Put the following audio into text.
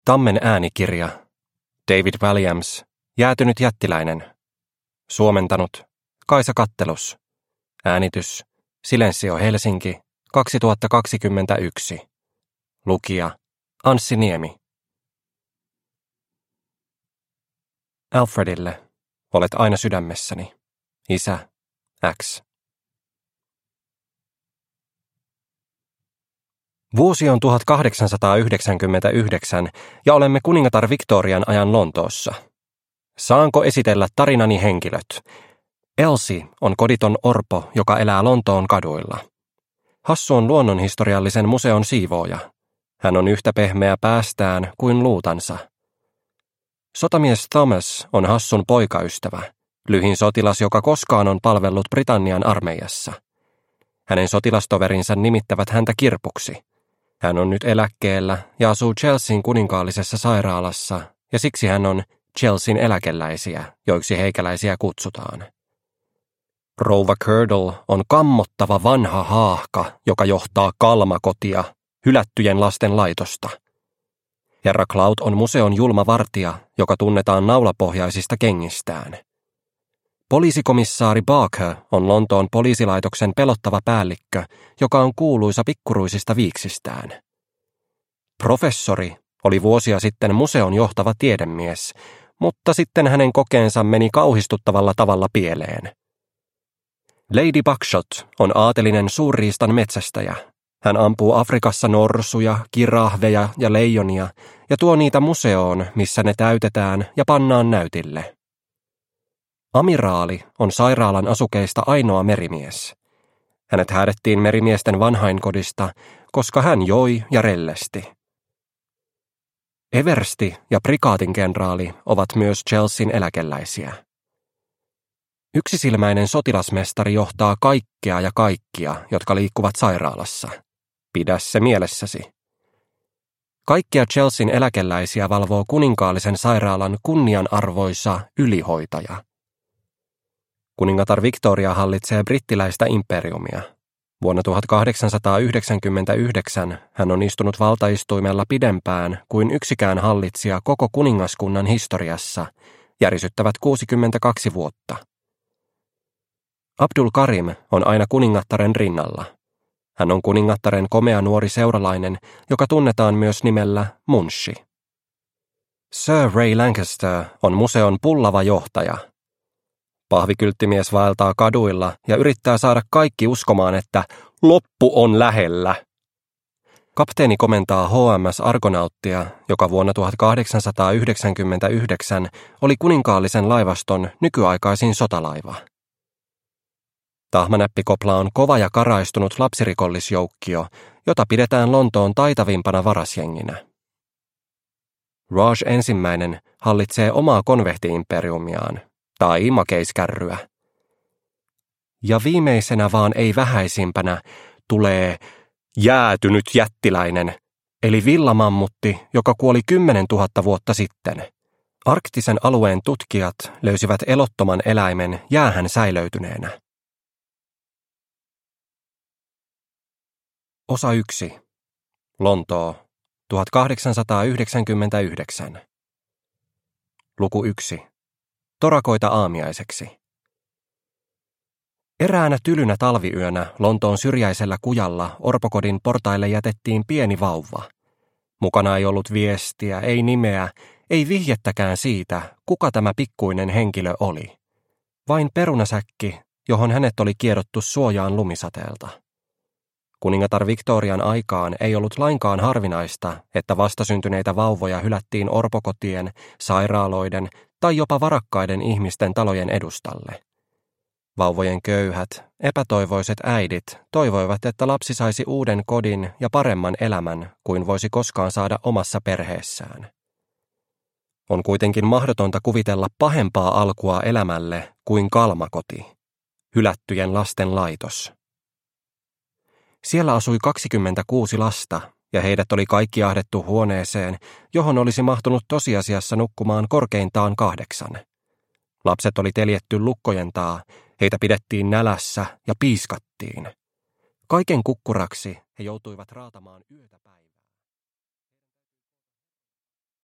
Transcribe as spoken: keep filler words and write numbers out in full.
Tammen äänikirja. David Walliams. Jäätynyt jättiläinen. Suomentanut. Kaisa Kattelus. Äänitys. Silensio Helsinki. kaksituhattakaksikymmentäyksi. Lukija. Anssi Niemi. Alfredille. Olet aina sydämessäni. Isä. X. Vuosi on tuhatkahdeksansataayhdeksänkymmentäyhdeksän ja olemme kuningatar Victorian ajan Lontoossa. Saanko esitellä tarinani henkilöt? Elsie on koditon orpo, joka elää Lontoon kaduilla. Hassu on luonnonhistoriallisen museon siivooja. Hän on yhtä pehmeä päästään kuin luutansa. Sotamies Thomas on Hassun poikaystävä, lyhin sotilas, joka koskaan on palvellut Britannian armeijassa. Hänen sotilastoverinsa nimittävät häntä Kirpuksi. Hän on nyt eläkkeellä ja asuu Chelsean kuninkaallisessa sairaalassa, ja siksi hän on Chelsean eläkeläisiä, joiksi heikäläisiä kutsutaan. Rouva Curdle on kammottava vanha haahka, joka johtaa Kalmakotia, hylättyjen lasten laitosta. Herra Cloud on museon julma vartija, joka tunnetaan naulapohjaisista kengistään. Poliisikomissaari Barker on Lontoon poliisilaitoksen pelottava päällikkö, joka on kuuluisa pikkuruisista viiksistään. Professori oli vuosia sitten museon johtava tiedemies, mutta sitten hänen kokeensa meni kauhistuttavalla tavalla pieleen. Lady Buckshot on aatelinen suurriistan metsästäjä. Hän ampuu Afrikassa norsuja, kirahveja ja leijonia ja tuo niitä museoon, missä ne täytetään ja pannaan näytille. Amiraali on sairaalan asukeista ainoa merimies. Hänet häädettiin merimiesten vanhainkodista, koska hän joi ja rellesti. Eversti ja prikaatin kenraali ovat myös Chelsean eläkeläisiä. Yksisilmäinen sotilasmestari johtaa kaikkea ja kaikkia, jotka liikkuvat sairaalassa. Pidä se mielessäsi. Kaikkia Chelsean eläkeläisiä valvoo kuninkaallisen sairaalan kunnianarvoisa ylihoitaja. Kuningatar Victoria hallitsee brittiläistä imperiumia. Vuonna tuhatkahdeksansataayhdeksänkymmentäyhdeksän hän on istunut valtaistuimella pidempään kuin yksikään hallitsija koko kuningaskunnan historiassa, järisyttävät kuusikymmentäkaksi vuotta. Abdul Karim on aina kuningattaren rinnalla. Hän on kuningattaren komea nuori seuralainen, joka tunnetaan myös nimellä Munshi. Sir Ray Lancaster on museon pullava johtaja. Pahvikylttimies vaeltaa kaduilla ja yrittää saada kaikki uskomaan, että loppu on lähellä. Kapteeni komentaa H M S Argonauttia, joka vuonna tuhatkahdeksansataayhdeksänkymmentäyhdeksän oli kuninkaallisen laivaston nykyaikaisin sotalaiva. Tahmanäppikopla on kova ja karaistunut lapsirikollisjoukkio, jota pidetään Lontoon taitavimpana varasjenginä. Raj ensimmäinen hallitsee omaa konvehti-imperiumiaan, tai makeiskärryä. Ja viimeisenä vaan ei vähäisimpänä tulee jäätynyt jättiläinen, eli villamammutti, joka kuoli kymmenen tuhatta vuotta sitten. Arktisen alueen tutkijat löysivät elottoman eläimen jäähän säilöytyneenä. Osa yksi. Lontoo, tuhatkahdeksansataayhdeksänkymmentäyhdeksän. Luku yksi. Torakoita aamiaiseksi. Eräänä tylynä talviyönä Lontoon syrjäisellä kujalla orpokodin portaille jätettiin pieni vauva. Mukana ei ollut viestiä, ei nimeä, ei vihjettäkään siitä, kuka tämä pikkuinen henkilö oli. Vain perunasäkki, johon hänet oli kiedottu suojaan lumisateelta. Kuningatar Victorian aikaan ei ollut lainkaan harvinaista, että vastasyntyneitä vauvoja hylättiin orpokotien, sairaaloiden tai jopa varakkaiden ihmisten talojen edustalle. Vauvojen köyhät, epätoivoiset äidit toivoivat, että lapsi saisi uuden kodin ja paremman elämän kuin voisi koskaan saada omassa perheessään. On kuitenkin mahdotonta kuvitella pahempaa alkua elämälle kuin Kalmakoti, hylättyjen lasten laitos. Siellä asui kaksikymmentäkuusi lasta, ja heidät oli kaikki ahdettu huoneeseen, johon olisi mahtunut tosiasiassa nukkumaan korkeintaan kahdeksan. Lapset oli teljetty lukkojen taa, heitä pidettiin nälässä ja piiskattiin. Kaiken kukkuraksi he joutuivat raatamaan yötä päivää.